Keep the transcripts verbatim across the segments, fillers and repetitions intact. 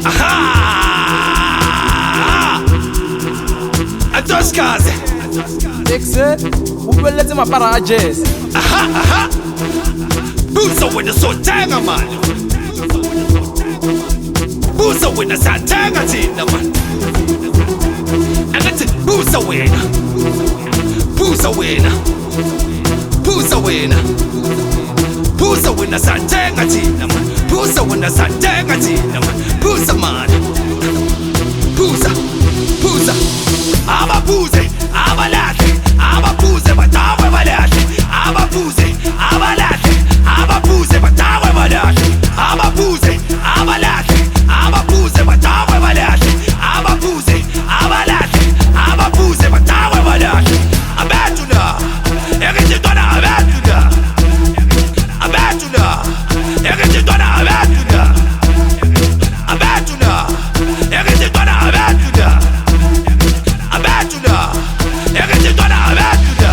Aha! Adoskaze. Exe, ubeleze mapara a jazz. Aha, aha. Busa wena sotenga man. Busa wena satenga tina man. Angathi busa wena. Busa wena. Busa wena. Busa wena satenga tina man. Busa wena satenga tina man. Busa man. Busa. Busa. Ababuze, abalahle, ababuze batawe balahle, ababuze, abalahle, ababuze batawe balahle, ababuze, abalahle, ababuze batawe balahle, ababuze, abalahle, ababuze batawe balahle. Abetuna, ekitona abetuna, abetuna, ekitona abetuna, abetuna, ekitona abetuna. Abertuna, everything gonna Abertuna.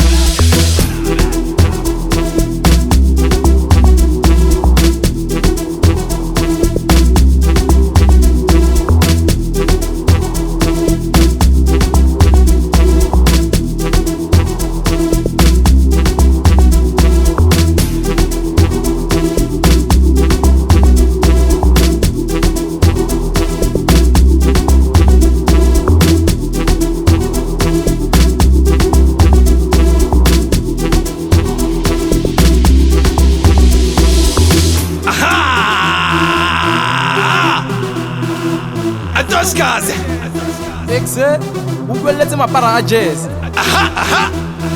Adoskaze. Exe, ubeleze mapara a jazz. Aha, aha.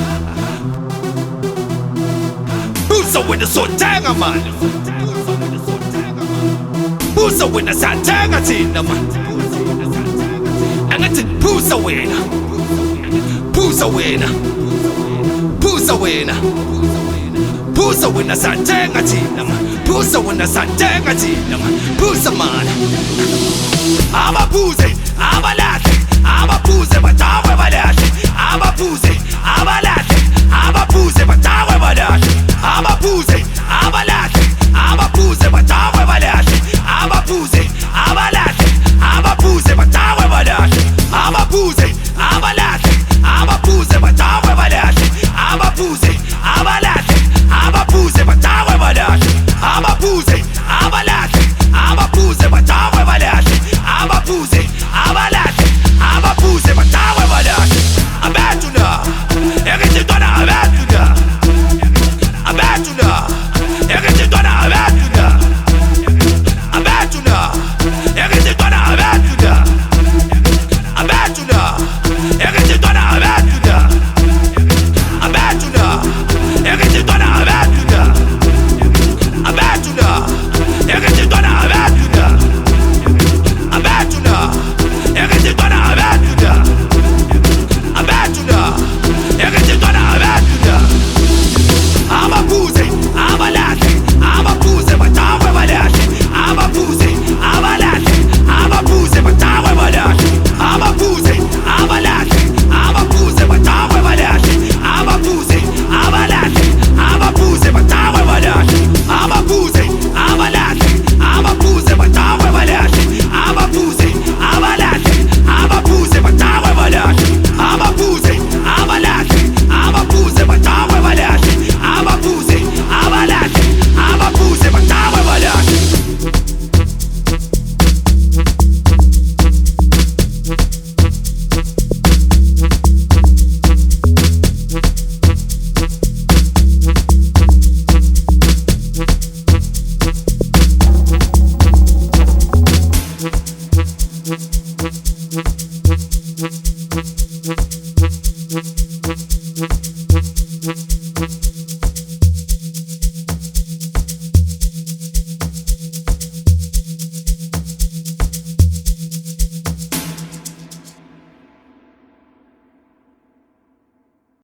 Busa wena sotenga man. Busa wena satenga tina man. Angathi busa wena. Busa wena. Busa wena. Busa wena satenga tina man. Busa wena satenga tina man. Busa man. Ababuze, abalahle, ababuze batawe balahle, ababuze, abalahle, ababuze batawe balahle, ababuze, abalahle.